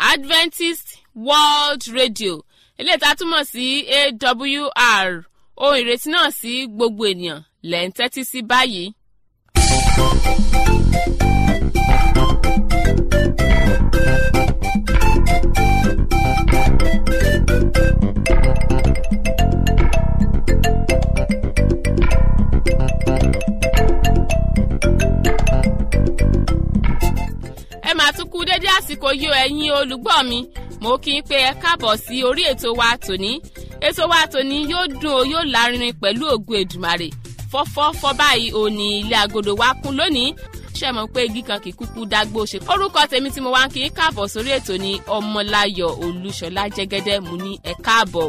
Adventist World Radio eléyìí tá a túmọ̀ sí AWR ohun ìrètí náà sí gbogbo ènìyàn lẹ́ ń tẹ́tí sí báyìí. ẹ máa tún kú dédé àsìkò yìí ẹ̀yin olùgbọ́ mi mo kí n pé ẹ káàbọ̀ sí orí ètò wa tòní. Ètò wa tòní yóò dùn ó yóò lárinrin pẹ̀lú ògo Èdùmàrè fọ́fọ́fọ́ báyìí òní ilé agodo wa kún lónìí ṣe mọ̀ pé igi kan kì í kúkú dágbó ṣe. orúkọ tèmi tí mo wá ń kí n káàbọ̀ sórí ètò ní Ọmọláyọ̀ Olúṣọlá Jẹ́gẹ́dẹ́ mú ní ẹ káàbọ̀.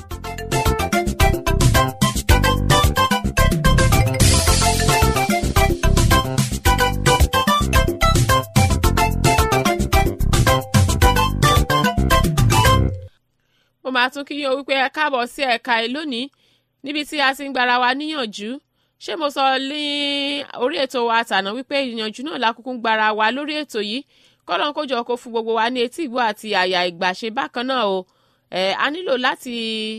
mo máa tún kí yín o wípé ẹ káàbọ̀ sí ẹ̀ka ẹ lónìí níbi tí a ti ń gbára wa níyànjú. Ṣé mo sọ ní orí ètò wa tàná wípé ìyànjú náà la kúkú ń gbára wa lórí ètò yìí kọ́lọ́n kó jọ kó fún gbogbo wa ní etí ìgbọ́ àti àyà ìgbàṣe bákan náà o. A nílò láti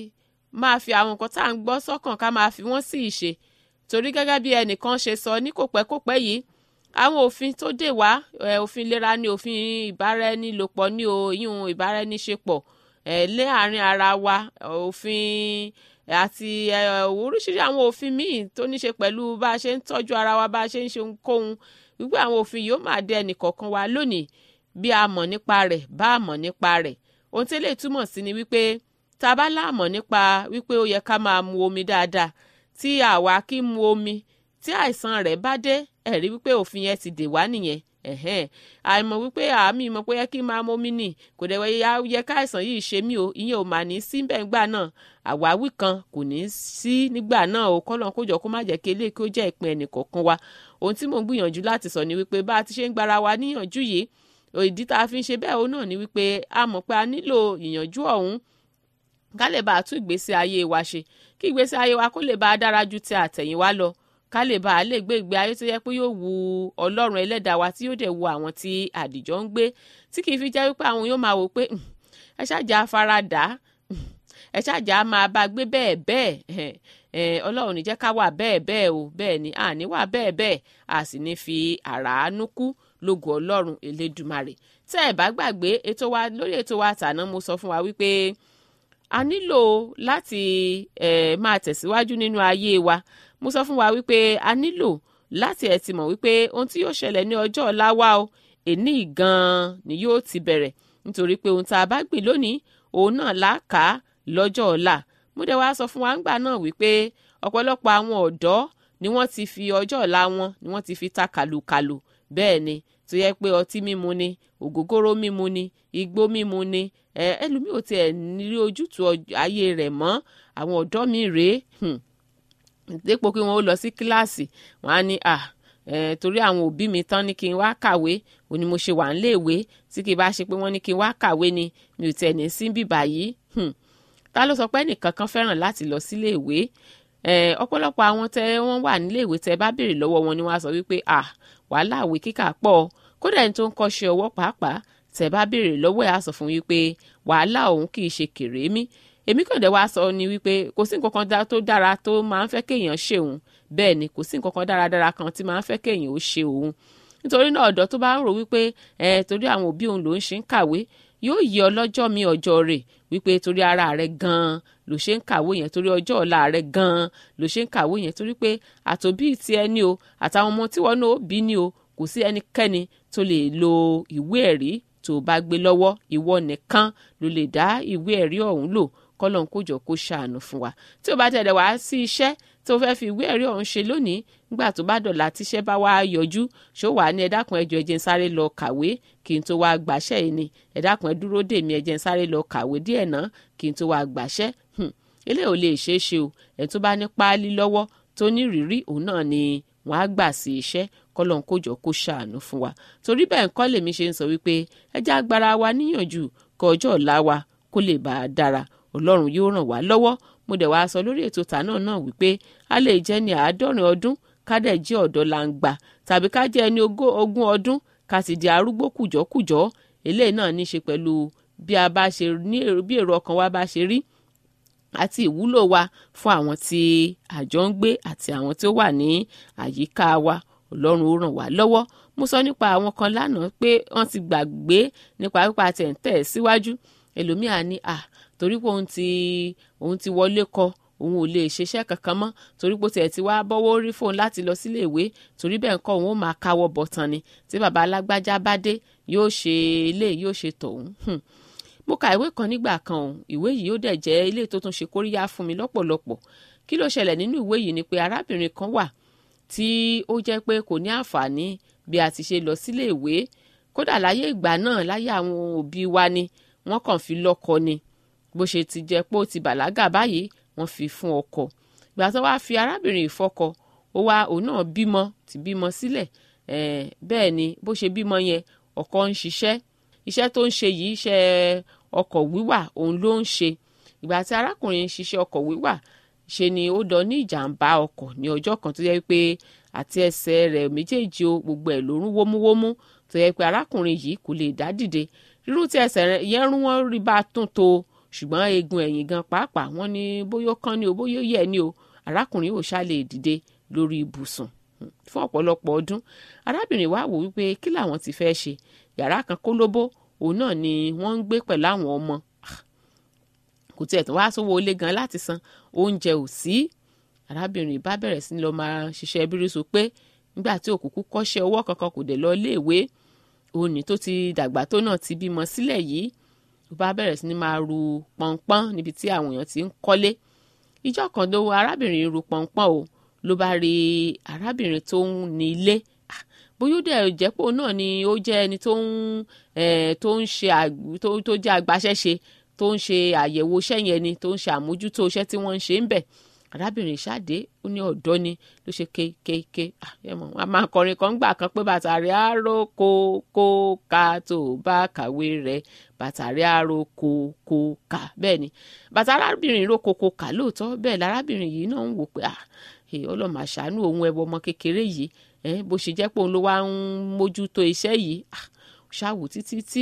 máa fi àwọn nǹkan tá à ń gbọ́ sọ́kàn ká máa fi wọ́n sí ìṣe torí gẹ́gẹ́ bí ẹnìkan ṣe sọ ní kòpẹ́kòpẹ́ yìí àwọn òfin tó dè wá òfin ìlera ni òfin ìbáraẹnilòpọ̀ ní o ìyún ìbáraẹniṣepọ̀ lé àárín ara wa òfin àti oríṣiríṣi àwọn òfin míì tó ní ṣe pẹ̀lú bá a ṣe ń tọ́jú ara wa bá a ṣe ń ṣe ohunkóhun wípé àwọn òfin yóò máa dé ẹnìkọ̀ọ̀kan wa lónìí bí a mọ̀ nípa rẹ̀ bá a mọ̀ nípa rẹ̀. Ohun tí lè túmọ̀ sí ni wípé tá a bá láàmọ̀ nípa wípé ó yẹ ká máa mu omi dáadáa tí àwa kì í mu omi tí àìsàn rẹ̀ bá dé ẹ̀rí wípé òfin yẹn ti dè wá nìyẹn. Àìmọ̀ wípé àmì ìmọ̀ pé yẹ kí n máa mómi nì kò dẹ̀ yẹ káìsàn yìí ṣe mí o ìyẹn ò mà ní sí bẹ́ẹ̀ nígbà náà àwáwí kan kò ní sí nígbà náà o kọ́lọ́n kó jọ kó má jẹ́ kí eléyìí kó jẹ́ ìpín ẹnìkọ̀ọ̀kan wa. Ohun tí mò ń gbìyànjú láti sọ ni wípé bá a ti ṣe ń gbára wa níyànjú yìí ìdí tá a fi ń ṣe bẹ́ẹ̀ òun náà ni wípé a mọ̀ pé a nílò ìyànjú ọ̀hún ká lè bá a tún ìgbésí ayé wa ṣe kí ìgbésí ayé wa kó lè bá a dára ju ti àtẹ̀yìnwá lọ ká lè bá a lè gbé ìgbé ayé tó yẹ pé yóò wu Ọlọ́run ẹlẹ́dàá wa tí yóò dẹ̀ wu àwọn tí àdìjọ ń gbé tí kì í fi jẹ́ wípé àwọn yóò máa wò pé ẹ ṣáàjà faradà ẹ ṣáàjà máa bá gbé bẹ́ẹ̀ bẹ́ẹ̀ Ọlọ́run ní jẹ́ ká wà bẹ́ẹ̀ bẹ́ẹ̀ o bẹ́ẹ̀ ni àní wà bẹ́ẹ̀ bẹ́ẹ̀ a sì ní fi àràánú kú lógo Ọlọ́run Elédùmarè. Tẹ́ ẹ bá gbàgbé lórí ètò wa tàná mo sọ fún wa wípé a nílò láti máa tẹ̀síwájú nínú ayé wa. Mo sọ fún wa wípé a nílò láti ẹ̀ ti mọ̀ wípé ohun tí yóò ṣẹlẹ̀ ní ọjọ́ ọ̀la wa o èní gan-an ni yóò ti bẹ̀rẹ̀ nítorí pé ohun tá a bá gbìn lónìí òun náà là á kà á lọ́jọ́ ọ̀la. Mo dẹ̀ wá sọ fún wa ńgbà náà wípé ọ̀pọ̀lọpọ̀ àwọn ọ̀dọ́ ni wọ́n ti fi ọjọ́ ọ̀la wọn ni wọ́n ti fi ta kàlùkàlù bẹ́ẹ̀ ni tó yẹ pé ọtí mímu ni ògógóró mímu ni igbó mímu ni ẹlòmíì ò tiẹ̀ ní ojútùú ayé rẹ̀ mọ́ àwọn ọ̀dọ́ mi rèé dípò kí wọn ó lọ sí kíláàsì wọn á ní torí àwọn òbí mi tán ní kí n wá kàwé ó ní mo ṣe wà níléèwé tí kì í bá ṣe pé wọ́n ní kí n wá kàwé ni mi ò tiẹ̀ ní sí bíbà yìí. Ta ló sọ pé ẹnìkan kan fẹ́ràn láti lọ síléèwé ọ̀pọ̀lọpọ̀ àwọn tẹ wọ́n wà níléèwé tẹ bá béèrè lọ́wọ́ wọn ni wọ́n á sọ wípé wàhálà àwé kíkà pọ̀ kódà ẹni tó ń kọ́ṣẹ́ ọwọ́ pàápàá tẹ bá béèrè lọ́wọ́ ẹ̀ á sọ fún wípé wàhálà òun kì í ṣe kèrémí. Èmi kàn dé wá sọ ni wípé kò sí nǹkan kan tó dára tó máa ń fẹ́ kéèyàn ṣe òun bẹ́ẹ̀ ni kò sí nǹkan kan dáradára kan tí máa ń fẹ́ kéèyàn ó ṣe òun nítorí náà ọ̀dọ́ tó bá ń rò wípé torí àwọn òbí òun ló ń ṣe ń kàwé yóò yí ọlọ́jọ́ mi ọjọ́ rẹ̀ wípé torí ara rẹ̀ gan-an ló ṣe ń kàwé yẹn torí ọjọ́ ọ̀la rẹ̀ gan-an ló ṣe ń kàwé yẹn torí pé àtòbí ti ẹni o àtàwọn ọmọ tí wọn náà bí ni o kò sí ẹnikẹ́ni tó lè lo ìwé ẹ̀rí tó bá gbé lọ́wọ́ ìwọ nìkan ló lè dá ìwé ẹ̀rí ọ̀hún lò kọ́lọ́n kó jọ kó ṣàánú fún wa. Tí o bá tẹ̀lé wá sí iṣẹ́ tó fẹ́ fi ìwé ẹ̀rí ọ̀hún ṣe lónìí nígbà tó bá dọ̀la tíṣẹ́ bá wá yọjú ṣó wà ní ẹ dákun ẹ jọ̀ọ́ ẹ jẹ́ n sáré lọ kàwé kí n tó wá gbàṣẹ́ yìí ni ẹ dákun ẹ dúró dè mí ẹ jẹ́ n sáré lọ kàwé díẹ̀ náà kí n tó wá gbàṣẹ́. Eléyìí ò lè ṣeé ṣe o ẹ tó bá ní páálí lọ́wọ́ tó ní ìrírí òun náà ni wọ́n á gbà sí iṣẹ́ kọ́lọ́n kó jọ kó ṣàánú fún wa. Torí bẹ́ẹ̀ ńkọ́ lèmi ṣe ń sọ wípé ẹ jẹ́ agbára wa níyànjú kó ọjọ́ ọ̀la wa kó lè bá a dára Ọlọ́run yóò ràn wá lọ́wọ́. Mo dẹ̀ wá sọ lórí ètò tàná náà wípé a lè jẹ́ ní 90 ọdún ká dẹ̀ jẹ́ ọ̀dọ́ langba tàbí ká jẹ́ ẹni 20 ọdún ká sì di arúgbó kùjọ́kùjọ́ eléyìí náà ní í ṣe pẹ̀lú bí a bá ṣe ní bí èrò ọkàn wa bá ṣe rí àti ìwúlò wa fún àwọn tí àjọ ń gbé àti àwọn tí ó wà ní àyíká wa. Ọlọ́run ó ràn wá lọ́wọ́. Mo sọ nípa àwọn kan lánàá pé wọ́n ti gbàgbé nípa pípa tẹ̀ síwájú. Ẹlòmíà ní torí pé òun ti wọlé kọ òun ò lè ṣiṣẹ́ kankan mọ́ torí pé tiẹ̀ ti wá bọ́wọ́ rí fóun láti lọ sílé ìwé torí bẹ́ẹ̀ nǹkan òun ó máa káwọ́ bọ̀tán ni tí bàbá alágbájá bá dé yóò ṣe ilé yóò ṣe tọ̀hún. Mo ka ìwé kan nígbà kan òun ìwé yìí ó dẹ̀ jẹ́ ilé tó tún ṣe kóríyá fún mi lọ́pọ̀lọpọ̀. Kí ló ṣẹlẹ̀ nínú ìwé yìí ni pé arábìnrin kan wà tí ó jẹ́ pé kò ní àǹfààní bí a ti ṣe lọ sílé ìwé. Kódà láyé ìgbà náà láyé àwọn òbí wa ni wọ́n kàn fi lọ́kọ ni bó ṣe ti jẹ́ pé ó ti bàlágà báyìí wọ́n fi fún ọkọ. Ìgbà tó wá fi arábìnrin ìfọkọ òun náà bímọ sílẹ̀. Bẹ́ẹ̀ ni bó ṣe bímọ yẹn ọkọ ń iṣẹ́ tó ń ṣe yìí iṣẹ́ ọkọ̀ wíwà òun ló ń ṣe. Ìgbà tí arákùnrin ń ṣiṣẹ́ ọkọ̀ wíwà ṣe ni ó dọ ní ìjàmbá ọkọ̀ ní ọjọ́ kan tó yẹ pé àti ẹsẹ̀ rẹ̀ méjèèjì gbogbo ẹ̀ ló rún wómúwómú tó yẹ pé arákùnrin yìí kò lè dá dìde. Rírú tí ẹsẹ̀ yẹn rún wọ́n rí bá tún tó ṣùgbọ́n eegun ẹ̀yìn gan pàápàá wọ́n ní bóyá kán ni o bóyá yẹ̀ ni o arákùnrin ò ṣá lè dìde lórí ibùsùn fún ọ̀pọ̀lọpọ̀ ọdún. Arábìnrin wa wò wípé kí làwọn ti fẹ́ ṣe. Yàrá kan kólóbó òun náà ni wọ́n ń gbé pẹ̀lú àwọn ọmọ. Kò tiẹ̀ tó wá sówó ilé gan láti san oúnjẹ ò sí. Arábìnrin bá bẹ̀rẹ̀ sí lọ máa ṣiṣẹ́ bírísù pé nígbà tí òkùnkùn kọ́ṣẹ́ ọwọ́ kankan kò dẹ̀ lọ iléèwé òní tó ti dàgbà tó náà ti bímọ sílẹ̀ yìí ó bá bẹ̀rẹ̀ sí ní máa ru pọnpọ́n níbi tí àwọn èèyàn ti ń kọ́lé. Ìjọ́ kan ló arábìnrin ru pọnpọ́n o ló bá rí arábìnrin tó ń ní ilé. Bóyá ó dẹ̀ jẹ́ pé òun náà ni ó jẹ́ ẹni tó ń ṣe tó jẹ́ agbaṣẹ́ṣe tó ń ṣe àyẹ̀wò iṣẹ́ yẹn ni tó ń ṣe àmójútó iṣẹ́ tí wọ́n ń ṣe ń bẹ̀. Arábìnrin ṣáde ó ní ọ̀dọ́ ni ló ṣe kéékèèké. A máa kọrin kan gbà kan pé bàtà rẹ̀ á ro kó ká tó bá kàwé rẹ̀ bàtà rẹ̀ á ro kó ká. Bẹ́ẹ̀ ni bàtà arábìnrin ro kó ká lóòótọ́ bẹ́ẹ̀ lárábìnrin yìí náà ń wò pé Ọlọ́run àṣàánú òun ẹbọ ọmọ kékeré yìí bó ṣe jẹ́ pé òun ló wá ń mójútó iṣẹ́ yìí ṣáwò títí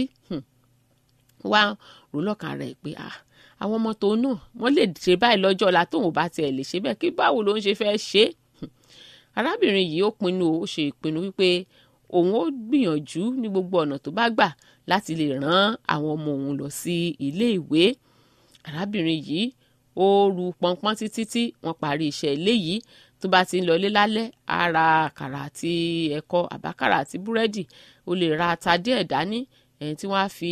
wá rò lọ́kàn rẹ̀ pé àwọn ọmọ tòun náà wọ́n lè ṣe báyìí lọ́jọ́ ọ̀la tóun bá tiẹ̀ lè ṣe bẹ́ẹ̀ kí báwo ló ń ṣe fẹ́ ṣe. Arábìnrin yìí ó ṣe ìpinnu wípé òun ó gbìyànjú ní gbogbo ọ̀nà tó bá gbà láti lè rán àwọn ọmọ òun lọ sí ilé ìwé. Arábìnrin yìí ó ru pọnpọ́n títí wọ́n parí iṣẹ́ ilé yìí. Tó bá ti ń lọlé lálẹ́ á ra àkàrà àti ẹ̀kọ àbákàrà àti búrẹ́dì ó lè ra ata díẹ̀ dání tí wọ́n á fi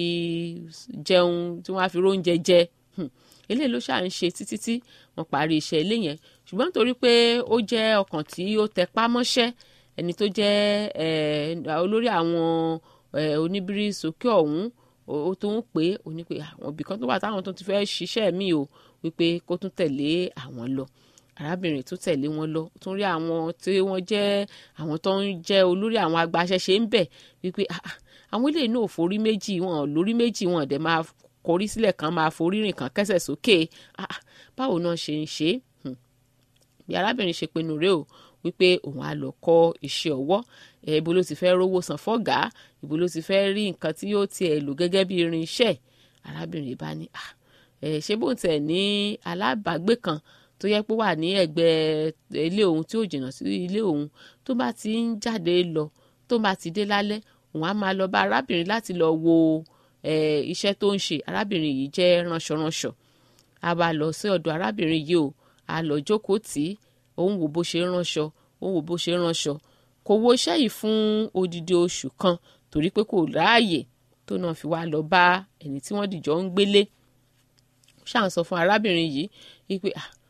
jẹun tí wọ́n á fi róúnjẹ jẹ. Eléyìí ló ṣáà ń ṣe títí wọ́n parí iṣẹ́ ilé yẹn. Ṣùgbọ́n nítorí pé ó jẹ́ ọkàn tí ó tẹpá mọ́ṣẹ́ ẹni tó jẹ́ olórí àwọn oníbírí sókè ọ̀hún ó tó ń pè é ó ní pé àwọn ibì kan tó wà táwọn tó ti fẹ́ ṣiṣẹ́ mi o wípé kó tún tẹ̀lé àwọn lọ. Arábìnrin tó tẹ̀lé wọn lọ tún rí àwọn tí wọ́n jẹ́ àwọn tó ń jẹ́ olórí àwọn agbaṣẹ́ṣe ń bẹ̀ wípé àwọn eléyìí náà forí méjì wọn lórí méjì wọn dẹ̀ máa kọrí sílẹ̀ kan máa forí rìn kan kẹ́sẹ̀ sókè báwo náà ṣe ń ṣe. Bí arábìnrin ṣe pinnu rèé o wípé òun á lọ kọ́ iṣẹ́ ọwọ́. Ibo ló ti fẹ́ rówó san fọ́gà ibo ló ti fẹ́ rí nǹkan tí yóò tiẹ̀ lò gẹ́gẹ́ bí irin iṣẹ́. Arábìnrin bá ní ṣé bóun tiẹ̀ ní alábàágbé kan tó yẹ pé wà ní ẹ̀gbẹ́ ilé òun tí ó jìnnà sí ilé òun tó bá ti ń jáde lọ tó bá ti dé lálẹ́ òun á máa lọ bá arábìnrin láti lọ wo iṣẹ́ tó ń ṣe. Arábìnrin yìí jẹ́ ránṣọránṣọ. A bá lọ sí ọ̀dọ̀ arábìnrin yìí o a lọ jókòó tì í òun wò bó ṣe ránṣọ òun wò bó ṣe ránṣọ. Kò wo iṣẹ́ yìí fún odidi oṣù kan torí pé kò ráàyè tó náà fi wá lọ bá ẹni tí wọ́n dìjọ ń gbélé. Ṣáà ń sọ fún arábìnrin yìí wípé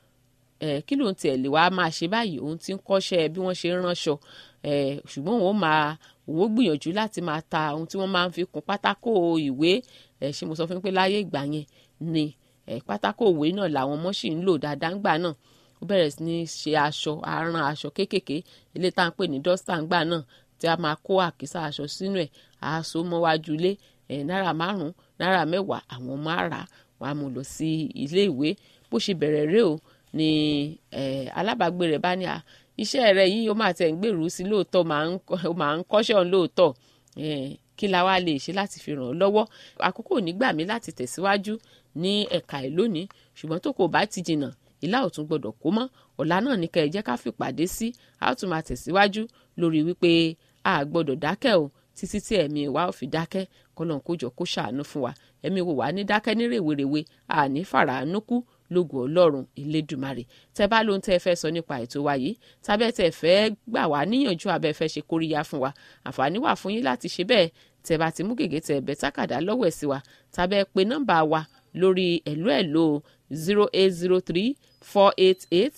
kí ló ń tiẹ̀ lè wá máa ṣe báyìí òun ti ń kọ́ṣẹ́ bí wọ́n ṣe ń ránṣọ ṣùgbọ́n òun ó gbìyànjú láti máa ta ohun tí wọ́n máa ń fi kún pátákó ìwé. Ṣé mo sọ fún pé láyé ìgbà yẹn ni pátákó ìwé náà làwọn ọmọ ṣì ń lò dáadáa ńgbà náà. Ó bẹ̀rẹ̀ sí ní ṣe aṣọ arán aṣọ kéékèèké ilé tá à ń pè ní dọ́stà ńgbà náà tí a máa kó àkísà aṣọ sínú ẹ̀ aṣọ mọ́wájú ilé náírà 5 náírà 10 àwọn ọmọ àrà wọn á mú lọ sí ilé ìwé. Bó ṣe bẹ̀rẹ̀ rèé o ni alábàágbé rẹ̀ bá ní iṣẹ́ rẹ̀ yìí ó máa tẹ̀ ń gbèrú sí lóòótọ́ ó máa ń kọ́ṣẹ́ òun lóòótọ́ kí la wá lè ṣe láti fi ràn ọ́ lọ́wọ́. Àkókò ò ní gbà mí láti tẹ̀síwájú ní ẹ̀ka ẹ̀ lónìí, ṣùgbọ́n tó kò bá ti jìnnà ìlà ò tún gbọdọ̀ kó mọ́. Ọ̀la náà ní kẹ́ ẹ jẹ́ ká fi pàdé sí, a ó tún máa tẹ̀síwájú lórí wípé a gbọdọ̀ dákẹ́ o títí tí ẹ̀mí wa ò fi dákẹ́. Kọ́lọ́n kó jọ kó ṣàánú fún wa, ẹ̀mí wo wà ní dákẹ́ ní rèwerèwe, àní fàràánú kú lógo Ọlọ́run Elédùmarè. Tẹ́ bá lóhun tẹ́ fẹ́ sọ nípa ètò wa yìí, tàbí tẹ́ fẹ́ gbà wá níyànjú abẹ́ fẹ́ ṣe kóríyá fún wa, àǹfààní wà fún yín láti ṣe bẹ́ẹ̀. Tẹ́ bá ti mú gègé tẹ́ bẹ́ tákàdá lọ́wọ́ ẹ̀ sí wa, tàbí ẹ pè nọ́mbà wa lórí ẹ̀lò 0803 488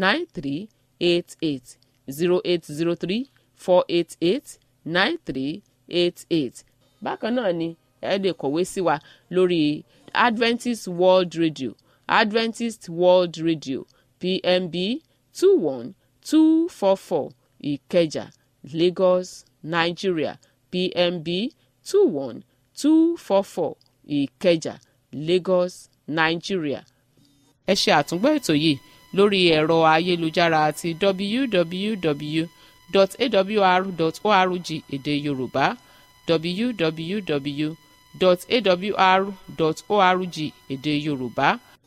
9388 0803 488 9388. Bákan náà ni ẹ lè kọ̀wé sí wa lórí Adventist World Radio, Adventist World Radio, PMB 21244 Ìkẹjà, Lagos, Nigeria. PMB 21244 Ìkẹjà, Lagos, Nigeria. Ẹ ṣe àtúngbọ́ ètò yìí lórí ẹ̀rọ ayélujára àti www.awr.org èdè Yorùbá, www.awr.org èdè Yorùbá.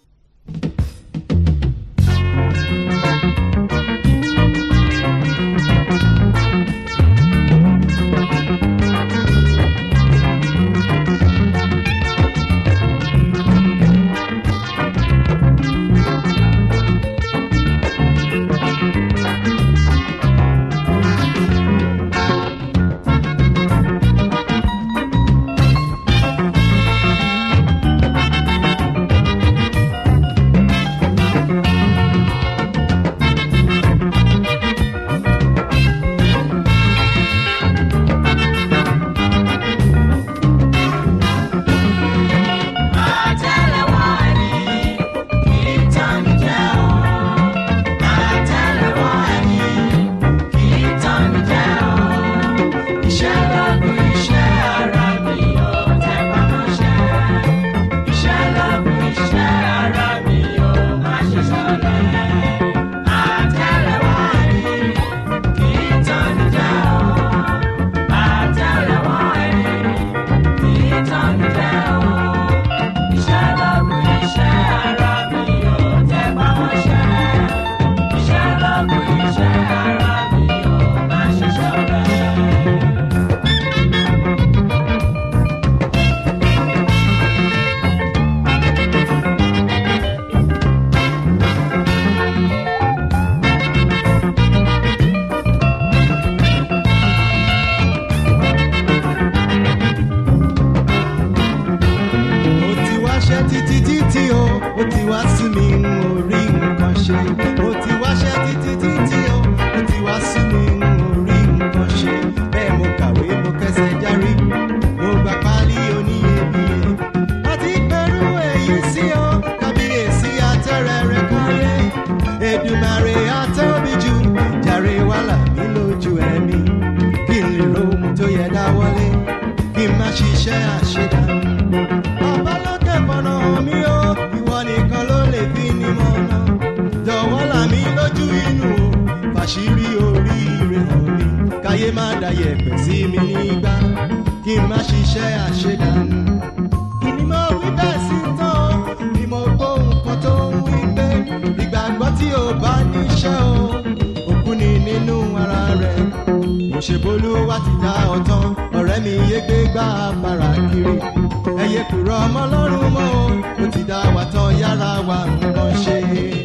Ṣèbolúwa ti dá ọ̀tán, ọ̀rẹ́ mi yé gbé gbá bàrà kiri. Ẹyẹ kùrọ̀ ọmọ Ọlọ́run mọ́ o, ó ti dá wa tán yára wa nǹkan ṣe.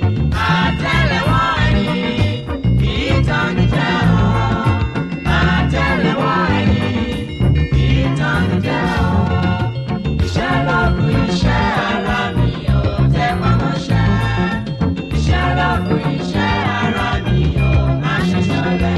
Àtẹ́lẹwọ́ ẹni kì í tán ní jẹ́ o. Àtẹ́lẹwọ́ ẹni kì í tán ní jẹ́ o. Iṣẹ́ lọ́gùn iṣẹ́ ara mi ò tẹ́ pamọ́ṣẹ́. Iṣẹ́ lọ́gùn iṣẹ́ ara mi ò má ṣe ṣọ̀lẹ.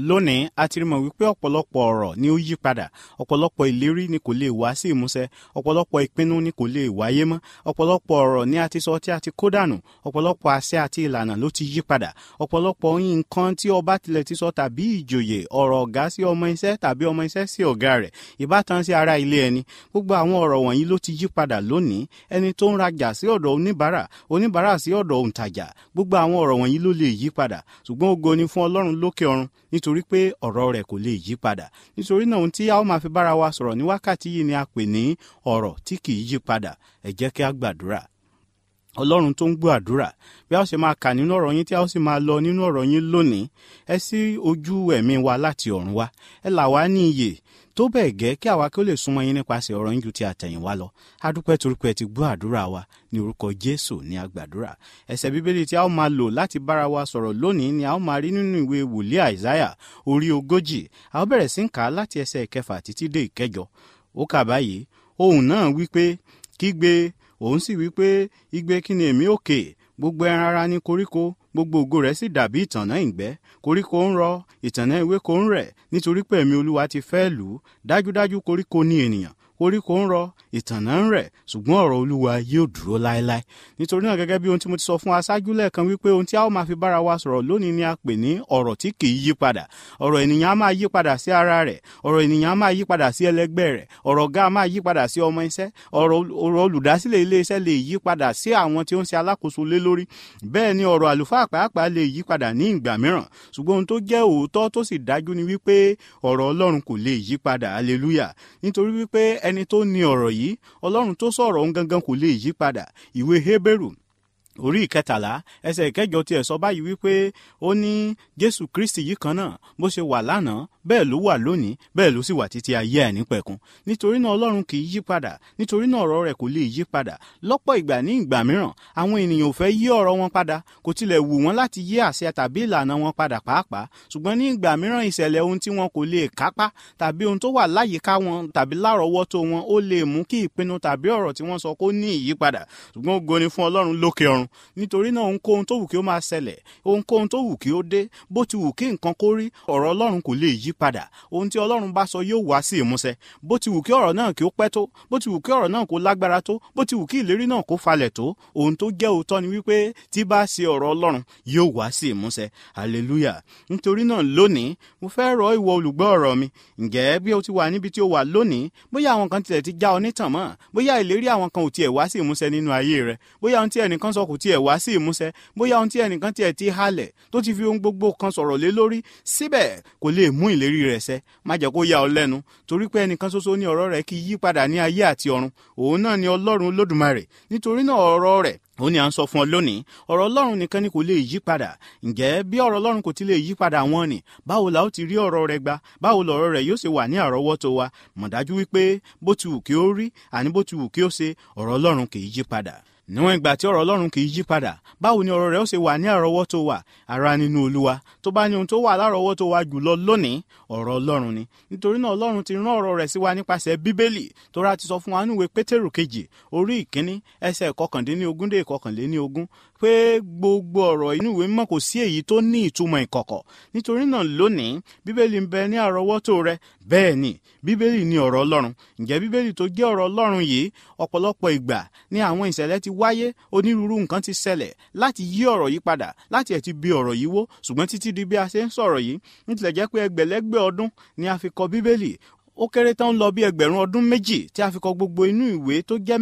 lónìí a ti rí mọ̀ wípé ọ̀pọ̀lọpọ̀ ọ̀rọ̀ ni ó yí padà, ọ̀pọ̀lọpọ̀ ìlérí ni kò lè wá sí ìmúṣẹ, ọ̀pọ̀lọpọ̀ ìpinnu ni kò lè wáyé mọ́, ọ̀pọ̀lọpọ̀ ọ̀rọ̀ ni a ti sọ tí a ti kó dànù, ọ̀pọ̀lọpọ̀ àṣẹ àti ìlànà ló ti yí padà, ọ̀pọ̀lọpọ̀ nǹkan tí ọba tilẹ̀ ti sọ tàbí ìjòyè, ọ̀rọ̀ ọ̀gá sí ọmọ iṣẹ́ tàbí ọmọ iṣẹ́ sí ọ̀gá rẹ̀, ìbátan sí ará ilé ẹni, gbogbo àwọn ọ̀rọ̀ wọ̀nyí ló ti yí padà lónìí. Ẹni tó ń rajà sí ọ̀dọ̀ oníbàárà, oníbàárà sí ọ̀dọ̀ òǹtajà, gbogbo àwọn ọ̀rọ̀ wọ̀nyí ló lè yí padà, ṣùgbọ́n ògo ni fún Ọlọ́run lókè ọ̀run nítorí pé ọ̀rọ̀ rẹ̀ kò lè yí padà. Nítorí náà ohun tí a ó máa fi bára wa sọ̀rọ̀ ní wákàtí yìí ni a pè ní ọ̀rọ̀ tí kì í yí padà. Ẹ jẹ́ kí a gbàdúrà. Ọlọ́run tó ń gbọ́ àdúrà, bí a ó ṣe máa kà nínú ọ̀rọ̀ yín tí a ó sì máa lọ nínú ọ̀rọ̀ yín lónìí, ẹ ṣí ojú ẹ̀mí wa láti ọ̀run wá, ẹ là wá ní iyè tó bẹ́ẹ̀ gẹ́ kí àwa kí ó lè súnmọ́ yín nípasẹ̀ ọ̀rọ̀ yín ju ti àtẹ̀yìnwá lọ. A dúpẹ́ torí pé ẹ ti gbọ́ àdúrà wa, ní orúkọ Jésù ní a gbàdúrà. Ẹsẹ̀ Bíbélì tí a ó máa lò láti bára wa sọ̀rọ̀ lónìí ni a ó máa rí nínú ìwé wòlíì Àìsáyà orí 40. A ó bẹ̀rẹ̀ sí ń kà á láti ẹsẹ̀ 6 títí dé 9. Ó kà báyìí: ohùn náà wí pé, kígbe, òun sì wí pé, igbe kí ni èmi ó ké? Gbogbo ẹran ara ní koríko, gbogbo ògo rẹ̀ sì dàbí ìtànná ìgbẹ́. Koríko ń rọ, ìtànná ewéko ń rẹ̀, nítorí pé ẹ̀mí Olúwa ti fẹ́ lù ú. Dájúdájú koríko ni ènìyàn, koríko ń rọ, ìtànná ń rẹ̀, ṣùgbọ́n ọ̀rọ̀ Olúwa yóò dúró láéláé. Nítorí náà gẹ́gẹ́ bí ohun tí mo ti sọ fún aṣáájú lẹ́ẹ̀kan wípé ohun tí a ó máa fi bára wa sọ̀rọ̀ lónìí ni a pè ní ọ̀rọ̀ tí kì í yí padà. Ọ̀rọ̀ ènìyàn á máa yí padà sí ara rẹ̀, ọ̀rọ̀ ènìyàn á máa yí padà sí ẹlẹgbẹ́ rẹ̀, ọ̀rọ̀ ọ̀gá á máa yí padà sí ọmọ iṣẹ́, ọ̀rọ̀ olùdásílẹ̀ ilé iṣẹ́ lè yí padà sí àwọn tí ó ń ṣe alákòóso lé lórí. Bẹ́ẹ̀ ni ọ̀rọ̀ àlùfáà pàápàá lè yí padà ní ìgbà mìíràn, ṣùgbọ́n ohun tó jẹ́ òótọ́ tó sì dájú ni wípé ọ̀rọ̀ Ọlọ́run kò lè yí padà. Hallelujah. Nítorí wípé ẹni tó ní ọ̀rọ̀ yìí, Ọlọ́run tó sọ̀rọ̀ òun gangan kò lè yí padà. Ìwé Hébérù orí 13 ẹsẹ̀ 9 tiẹ̀ sọ báyìí wípé ó ní Jésù Kristi yìí kan náà bó ṣe wà lánàá bẹ́ẹ̀ ló wà lónìí bẹ́ẹ̀ ló sì wà títí ayé àìnípẹ̀kun. Nítorí náà Ọlọ́run kì í yí padà, nítorí náà ọ̀rọ̀ rẹ̀ kò lè yí padà. Lọ́pọ̀ ìgbà ní ìgbà mìíràn àwọn ènìyàn ò fẹ́ yí ọ̀rọ̀ wọn padà, kò tilẹ̀ wù wọ́n láti yí àṣẹ tàbí ìlànà wọn padà pàápàá. Ṣùgbọ́n ní ìgbà mìíràn ìṣẹ̀lẹ̀ ohun tí wọn kò lè kápá tàbí ohun tó wà láyìíká wọn tàbí lárọ̀ọ́wọ́tó wọn ó lè mú kí ìpinnu tàbí ọ̀rọ̀ tí wọ́n sọ kó ní ìyípadà. Ṣùgbọ́n ògo ni fún Ọlọ́run lókè ọ̀run. Nítorí náà ohunkóhun tó wù kí ó máa ṣẹlẹ̀, ohunkóhun tó wù kí ó dé, bó ti wù kí nǹkan kó rí, ọ̀rọ̀ Ọlọ́run kò lè yí padà. Ohun tí Ọlọ́run bá sọ yóò wá sí ìmúṣẹ. Bó ti wù kí ọ̀rọ̀ náà kí ó pẹ́ tó, bó ti wù kí ọ̀rọ̀ náà kó lágbára tó, bó ti wù kí ìlérí náà kó falẹ̀ tó, ohun tó jẹ́ òótọ́ ni wípé tí bá ṣe ọ̀rọ̀ Ọlọ́run yóò wá sí ìmúṣẹ. Hallelujah. Nítorí náà lónìí mo fẹ́ rọ̀ ìwọ olùgbọ́ ọ̀rọ̀ mi, ǹjẹ́ bí o ti wà níbi tí o wà lónìí, bóyá àwọn kan tilẹ̀ ti já ọ nítàn mọ́, bóyá ìlérí àwọn kan ò tiẹ̀ wá sí ìmúṣẹ nínú ayé rẹ, bóyá ohun tí ẹnìkan sọ kò tiẹ̀ wá sí ìmúṣẹ, bóyá ohun tí ẹnìkan tiẹ̀ ti halẹ̀ tó ti fi ohun gbogbo kan sọ̀rọ̀ lé lórí, síbẹ̀ kò lè mú ìlérí rẹ̀ ṣẹ. Má jẹ́ kó yà ọ́ lẹ́nu, torí pé ẹnìkan ṣoṣo ní ọ̀rọ̀ rẹ̀ kì í yí padà ní ayé àti ọ̀run. Òun náà ni Ọlọ́run Olódùmarè. Nítorí náà ọ̀rọ̀ rẹ̀ ó ní à ń sọ fún ọ lónìí, ọ̀rọ̀ Ọlọ́run nìkan ni kò lè yí padà. Ǹjẹ́ bí ọ̀rọ̀ Ọlọ́run kò ti lè yí padà wọn ni, báwo la ó ti rí ọ̀rọ̀ rẹ̀ gbà? Báwo lọ̀rọ̀ rẹ̀ yóò ṣe wà ní àrọ́wọ́tó wa? Mọ̀ dájú wípé bó ti wù kí ó rí, àní bó ti wù kí ó ṣe, ọ̀rọ̀ Ọlọ́run kì í yí padà. Níwọ̀n ìgbà tí ọ̀rọ̀ Ọlọ́run kì í yí padà, báwo ni ọ̀rọ̀ rẹ̀ ó ṣe wà ní àrọ́wọ́tó wa? Ará nínú Olúwa tó bá ní ohun tó wà lárọ́wọ́tó wa jùlọ lónìí, ọ̀rọ̀ Ọlọ́run ni. Nítorí náà Ọlọ́run ti rán ọ̀rọ̀ rẹ̀ sí wa nípasẹ̀ Bíbélì. Tóra ti sọ fún wa nínú ìwé Pétérù 2 orí 1 ẹsẹ̀ 19 dé 21 pé gbogbo ọ̀rọ̀ inú ìwé mímọ́ kò sí èyí tó ní ìtumọ̀ ìkọ̀kọ̀. Nítorí náà lónìí Bíbélì ń bẹ ní àrọ́wọ́tó rẹ. Bẹ́ẹ̀ ni Bíbélì ni ọ̀rọ̀ Ọlọ́run. Ǹjẹ́ Bíbélì tó jẹ́ ọ̀rọ̀ Ọlọ́run yìí, ọ̀pọ̀lọpọ̀ ìgbà ni àwọn ìṣẹ̀lẹ̀ ti wáyé, onírúurú nǹkan ti ṣẹlẹ̀ láti yí ọ̀rọ̀ yìí padà, láti ẹ̀ ti bí ọ̀rọ̀ yìí wó. Ṣùgbọ́n títí di bí a ṣe ń sọ̀rọ̀ yìí, nítorí jẹ́ pé ẹgbẹ̀lẹ́gbẹ̀ ọdún ni a fi kọ Bíbélì. Ó kéré tán lọ bí ẹgbẹ̀rún ọdún méjì tí a fi kọ gbogbo inú ìwé tó jẹ́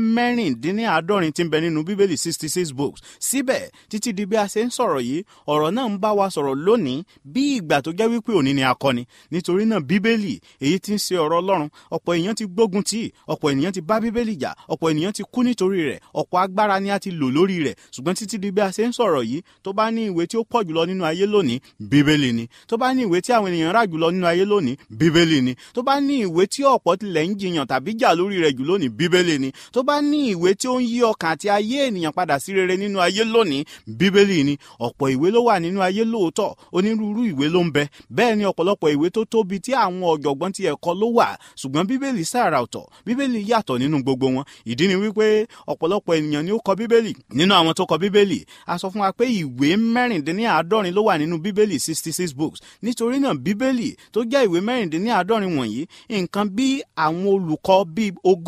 46 tí ń bẹ nínú Bíbélì 66 books. Síbẹ̀ títí di bí a ṣe ń sọ̀rọ̀ yìí, ọ̀rọ̀ náà ń bá wa sọ̀rọ̀ lónìí bí ìgbà tó jẹ́ wípé òní ni a kọ ni. Nítorí náà Bíbélì èyí tí ń ṣe ọ̀rọ̀ Ọlọ́run, ọ̀pọ̀ èèyàn ti gbógun tì, ọ̀pọ̀ ènìyàn ti bá Bíbélì jà, ọ̀pọ̀ ènìyàn ti kú nítorí rẹ̀, ọ̀pọ̀ agbára ni a ti lò lórí rẹ̀. Ṣùgbọ́n títí di bí a ṣe ń sọ̀rọ̀ yìí, tó bá ní ìwé tí ó pọ̀ jùlọ nínú ayé lónìí, Bíbélì ni. Tó bá ní ìwé tí àwọn ènìyàn rà jùlọ nínú ayé lónìí, Bíbélì ni. Tó bá ní ìwé tí ọ̀pọ̀ tilẹ̀ ń jiyàn tàbí jà lórí rẹ̀ jù lónìí, bíbélì ni. tó bá ní ìwé tí ó ń yí ọkàn àti ayé ènìyàn padà sí rere nínú ayé lónìí, bíbélì ni. ọ̀pọ̀ ìwé ló wà nínú ayé lóòótọ́, onírúurú ìwé ló ń bẹ, bẹ́ẹ̀ ni ọ̀pọ̀lọpọ̀ ìwé tó tóbi tí àwọn ọ̀jọ̀gbọ́n ti ẹ̀kọ́ ló wà, ṣùgbọ́n bíbélì sára ọ̀tọ̀, bíbélì yàtọ̀ nínú gbogbo wọn. ìdí ni wípé ọ̀pọ̀lọpọ̀ ènìyàn ni ó kọ bíbélì. nínú àwọn tó kọ bíbélì, a sọ fún wa pé ìwé mẹ́rìndínláàádọ́rin ló wà nínú bíbélì, 66 books. nítorí náà bíbélì tó jẹ́ ìwé mẹ́rìndínláàádọ́rin wọ̀nyí, nǹkan bí àwọn olùkọ́ bíi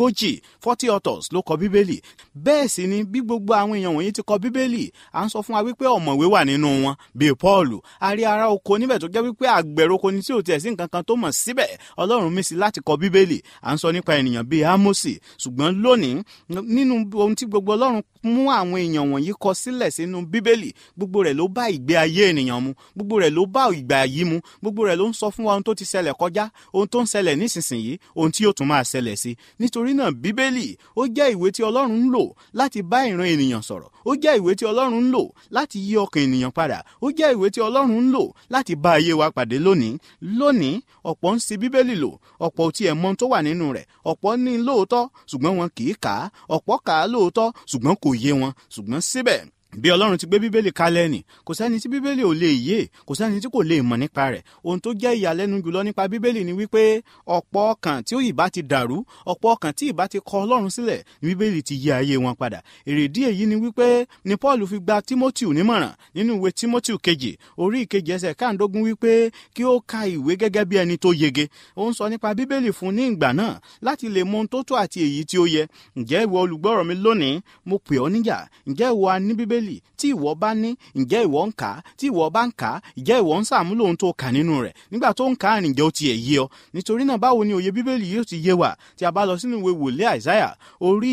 40 authors ló kọ bíbélì. bẹ́ẹ̀ sì ni bí gbogbo àwọn èèyàn wọ̀nyí ti kọ bíbélì, à ń sọ fún wa wípé ọ̀mọ̀wé wà nínú wọn bíi Pọ́ọ̀lù. a rí ará oko níbẹ̀ tó jẹ́ wípé àgbẹ̀roko ni tí ò tiẹ̀ sí nǹkan kan tó mọ̀, síbẹ̀ Ọlọ́run mí sí láti kọ bíbélì. à ń sọ nípa ènìyàn bíi Ámósì. ṣùgbọ́n lónìí, nínú ohun tí gbogbo Ọlọ́run mú àwọn èèyàn wọ̀nyí kọ sílẹ̀ sínú bíbélì, gbogbo rẹ̀ ló bá ìgbé ayé ènìyàn mu, gbogbo rẹ̀ ló bá ìgbà yìí mu, gbogbo rẹ̀ ló ń sọ fún wa ohun tó ti ṣẹlẹ̀ kọjá, ohun tó ń ṣẹlẹ̀ nísinsìnyí, ohun tí yóò tún máa ṣẹlẹ̀ sí. nítorí náà bíbélì ó jẹ́ ìwé tí Ọlọ́run ń lò láti bá ìran ènìyàn sọ̀rọ̀, ó jẹ́ ìwé tí Ọlọ́run ń lò láti yí ọkàn ènìyàn padà, ó jẹ́ ìwé tí Ọlọ́run ń lò láti bá ayé wa pàdé lónìí. ọ̀pọ̀ ń ṣì bíbélì lò, ọ̀pọ̀ ò tiẹ̀ mọ ohun tó wà nínú rẹ̀, ọ̀pọ̀ ní lóòótọ́ ṣùgbọ́n wọn kì í kà á, ọ̀pọ̀ kà á lóòótọ́ ṣùgbọ́n kò yé wọn. ṣùgbọ́n síbẹ̀ bí Ọlọ́run ti gbé bíbélì kalẹ̀ ni, kò sẹ́ni tí bíbélì ò lè yé, kò sẹ́ni tí kò lè mọ̀ nípa rẹ̀. ohun tó jẹ́ ìyàlẹ́nu jùlọ nípa bíbélì ni wípé ọ̀pọ̀ ọkàn tí ìbá ti dàrú, ọ̀pọ̀ ọkàn tí ìbá ti kọ Ọlọ́run sílẹ̀, bíbélì ti yí ayé wọn padà. èrèdí èyí ni wípé ni Paul fi gba Tímótì nímọ̀ràn nínú ìwé Tímótì kejì orí ìkejì ẹsẹ̀ 15 wípé kí ó ka ìwé gẹ́gẹ́ bí ẹni tó yege. ó ń sọ nípa bíbélì fún ní ìgbà náà láti lè mọ ohun tó tó àti èyí tí ó yẹ. ǹjẹ́ ìwọ olùgbọ́rọ̀ mi lónìí, mo pè ọ́ níjà, ǹjẹ́ ìwọ a ní bíbélì? tí ìwọ bá ní, ǹjẹ́ ìwọ ń kà á? tí ìwọ bá ń kà á, ǹjẹ́ ìwọ ń ṣàmúlò ohun tó kà nínú rẹ̀? nígbà tó ń kà á, ǹjẹ́ ó tiẹ̀ yé ọ? nítorí náà báwo ni òye bíbélì yóò ti yé wa tí a bá lọ sínú ìwé wòlíì Àìsáyà orí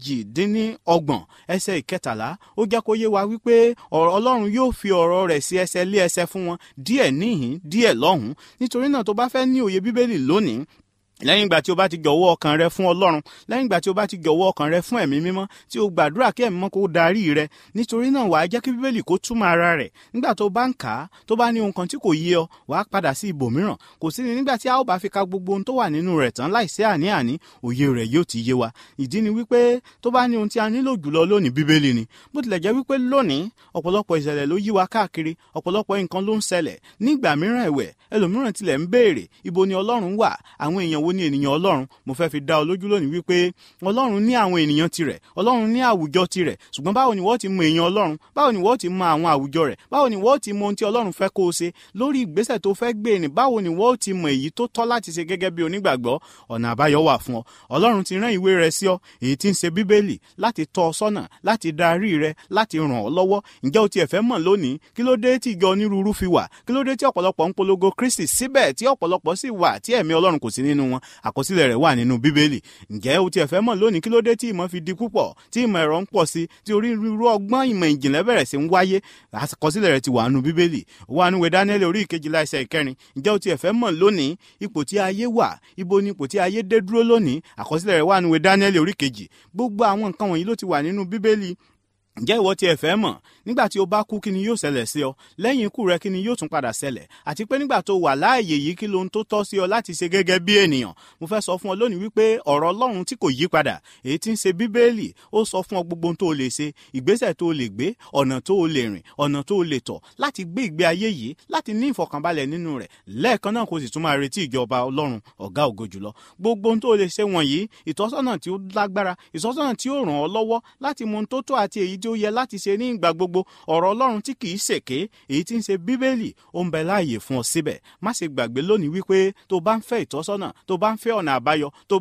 28 ẹsẹ̀ 13. ó jẹ́ kó yé wa wípé Ọlọ́run yóò fi ọ̀rọ̀ rẹ̀ sí ẹsẹ̀ lé ẹsẹ̀ fún wọn, díẹ̀ níhìn díẹ̀ lọ́hùn. nítorí náà tó bá fẹ́ ní òye bíbélì lónìí, lẹ́yìn ìgbà tí o bá ti jọ̀wọ́ ọkàn rẹ fún Ọlọ́run, lẹ́yìn ìgbà tí o bá ti jọ̀wọ́ ọkàn rẹ fún ẹ̀mí mímọ́, tí o gbàdúrà kí ẹ̀mí mímọ́ kó darí rẹ, nítorí náà wàá jẹ́ kí bíbélì kó túmọ̀ ara rẹ̀. nígbà tó bá ń kà á, tó bá ní ohun kan tí kò yé ọ, wàá padà sí ibòmíràn. kò sí ní nígbà tí a ó bá fi ka gbogbo ohun tó wà nínú rẹ̀ tán láìsí àní-àní, òye rẹ̀ yóò ti yé wa. ìdí ni wípé tó bá ní ohun tí a nílò jùlọ lónìí, bíbélì ni. bó tilẹ̀ jẹ́ wípé lónìí ọ̀pọ̀lọpọ̀ ìṣẹ̀lẹ̀ ló yí wa káàkiri, ọ̀pọ̀lọpọ̀ nǹkan ló ń ṣẹlẹ̀. nígbà mìíràn ẹ̀wẹ̀, ẹlòmíràn tilẹ̀ ń béèrè ibo ni Ọlọ́run wà, àwọn èèyàn wo ni ènìyàn Ọlọ́run. mo fẹ́ fi dá ọ lójú lónìí wípé Ọlọ́run ní àwọn ènìyàn tirẹ̀, Ọlọ́run ní àwùjọ tirẹ̀. ṣùgbọ́n báwo ni wọ́n ti mọ èèyàn Ọlọ́run? báwo ni wọ́n ti mọ àwọn àwùjọ rẹ̀? báwo ni wọ́n ti mọ ohun tí Ọlọ́run fẹ́ kó o ṣe lórí ìgbésẹ̀ tó fẹ́ gbé ni? báwo ni wọ́n ti mọ èyí tó tọ́ láti ṣe gẹ́gẹ́ bí onígbàgbọ́? ọ̀nà àbáyọ wà fún ọ. Ọlọ́run ti rán ìwé rẹ̀ sí ọ, èyí tí ń ṣe bíbélì, láti tọ́ ọ sọ́nà, láti darí rẹ, láti ràn ọ́ lọ́wọ́. ǹjẹ́ o tiẹ̀ fẹ́ mọ̀ lónìí kí ló dé tí ìjọ onírúurú fi wà? kí ló dé tí ọ̀pọ̀lọpọ̀ ń polongo Kristi síbẹ̀ tí ọ̀pọ̀lọpọ̀ sì wà tí ẹ̀mí Ọlọ́run kò sí nínú wọn? àkọsílẹ̀ rẹ̀ wà nínú bíbélì. ǹjẹ́ o tiẹ̀ fẹ́ mọ̀ lónìí kí ló dé tí ìmọ̀ fi di púpọ̀, tí ìmọ̀ ẹ̀rọ ń pọ̀ sí, tí onírúurú ọgbọ́n ìmọ̀ ìjìnlẹ̀ bẹ̀rẹ̀ sí ń wáyé? àkọsílẹ̀ rẹ̀ ti wà nínú bíbélì. ó wà nínú ìwé Dáníẹ́lì orí 12 ẹsẹ̀ 4. ǹjẹ́ o tiẹ̀ fẹ́ mọ̀ lónìí ipò tí ayé wà, ibo ni ipò tí ayé dé dúró lónìí? àkọsílẹ̀ rẹ̀ wà nínú ìwé Dáníẹ́lì orí 2. gbogbo àwọn nǹkan wọ̀nyí ló ti wà nínú bíbélì. ǹjẹ́ ìwọ tiẹ̀ fẹ́ mọ̀ nígbà tí o bá kú kí ni yóò ṣẹlẹ̀ sí ọ? lẹ́yìn ikú rẹ kí ni yóò tún padà ṣẹlẹ̀? àti pé nígbà tó wà láàyè yìí kí lohun tó tọ́ sí ọ láti ṣe gẹ́gẹ́ bí ènìyàn? mo fẹ́ sọ fún ọ lónìí wípé ọ̀rọ̀ Ọlọ́run tí kò yí padà, èyí tí ń ṣe bíbélì, ó sọ fún ọ gbogbo ohun tó o lè ṣe, ìgbésẹ̀ tó o lè gbé, ọ̀nà tó o lè rìn, ọ̀nà tó o lè tọ̀ láti gbé ìgbé ayé yìí, láti ní ìfọ̀kànbalẹ̀ nínú rẹ̀. lẹ́ẹ̀kan náà kò sì tún máa retí ìjọba Ọlọ́run ọ̀gá ògo jùlọ. gbogbo ohun tó o lè ṣe wọ̀nyí, ìtọ́sọ́nà tí ó lágbára, ìtọ́sọ́nà tí ó ràn ọ́ lọ́wọ́ láti mọ ohun tó tọ́ àti èyí tí ó yẹ láti ṣe ní ìgbà gbogbo. ọ̀rọ̀ Ọlọ́run tí kìí ṣèké, èyí tí ń ṣe bíbélì, ó ń bẹ láàyè fún ọ síbẹ̀. má ṣe gbàgbé lónìí wípé tó bá ń fẹ́ ìtọ́sọ́nà, tó bá ń fẹ́ ọ̀nà àbáyọ, tó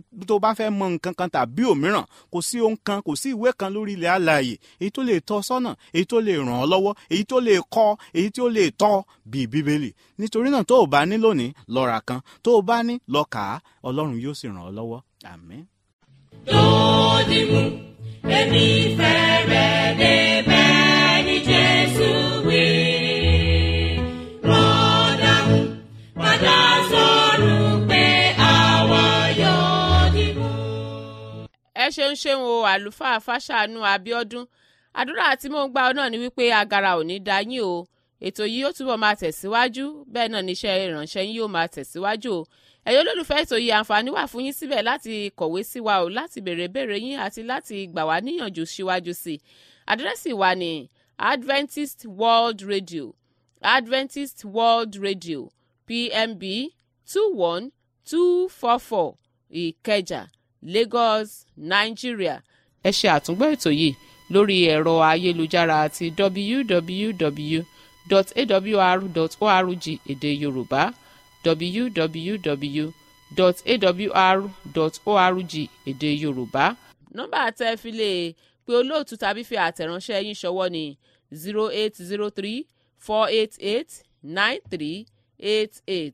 bá fẹ́ mọ nǹkan kan tàbí òmíràn, kò sí ohun kan, kò sí ìwé kan lórí ilẹ̀ alààyè èyí tó lè tọ́ sọ́nà, èyí tó lè ràn ọ́ lọ́wọ́, èyí tó lè kọ́, èyí tó lè tọ́ bíi bíbélì. nítorí náà tó o bá ní lónìí, lọ rà kan. tó o bá ní, lọ kà á. Ọlọ́run yóò sì ràn ọ́ lọ́wọ́. àmín. Dòdìmú, èmi fẹ́ rẹ̀ débẹ̀ ní Jésù wí. Rọ́dàmú, padà sọ̀rọ̀ pé àwa yóò dìbò. ẹ ṣeun o àlùfáà Fáṣàánú Abíọ́dún. àdúrà tí mò ń gbà náà ni wípé agara ò ní dá yín o. ètò yìí ó túbọ̀ máa tẹ̀síwájú, bẹ́ẹ̀ náà níṣẹ́ ìránṣẹ́ yín yóò máa tẹ̀síwájú o. ẹ̀yin olólùfẹ́ ètò yìí àǹfààní wà fún yín síbẹ̀ láti kọ̀wé sí wa o láti béèrè béèrè yín àti láti gbà wá níyànjú síwájú sí i. àdírẹ́sì wa ní Adventist World Radio Adventist World Radio PMB 21244 Ìkẹjà Lagos Nigeria. ẹ ṣe àtúngbọ́ ètò yìí lórí ẹ̀rọ ayélujára àti www.awr.org èdè Yorùbá www.awr.org èdè Yorùbá. nọ́mbà tẹ́ fi lè pe olóòtú tàbí fi àtẹ̀ránṣẹ́ yín ṣọwọ́ ní 0803-488-9388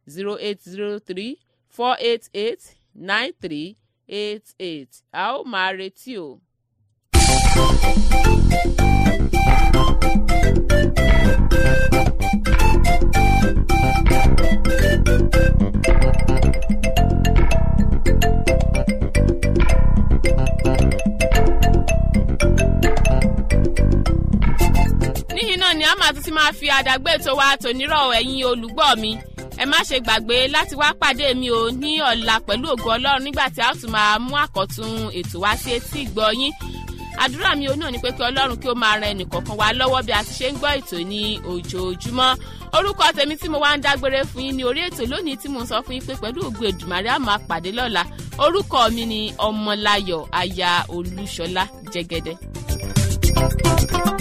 0803-488-9388 a ó máa retí o. níhìn náà ni a máa tún ti máa fi àdàgbé ètò wa tònírọ̀ ẹ̀yin olùgbọ́ mi ẹ má ṣe gbàgbé láti wá pàdé mi o ní ọ̀la pẹ̀lú ògo Ọlọ́run nígbà tí a tún máa mú àkọ́tún ètò wá sí etí ìgbọ́ yín. àdúrà mi ò náà ni pé kí Ọlọ́run kí ó máa ran ẹnìkọ̀ọ̀kan wa lọ́wọ́ bí a ti ṣe ń gbọ́ ètò ní ojoojúmọ́. orúkọ tèmi tí mo wá ń dágbére fún yín ní orí ètò lónìí tí mo ń sọ fún yín pé pẹ̀lú ògo Èdùmàrè a máa pàdé lọ́la. orúkọ mi ni Ọmọláyọ̀ aya Olúṣọlá Jẹ́gẹ́dẹ́.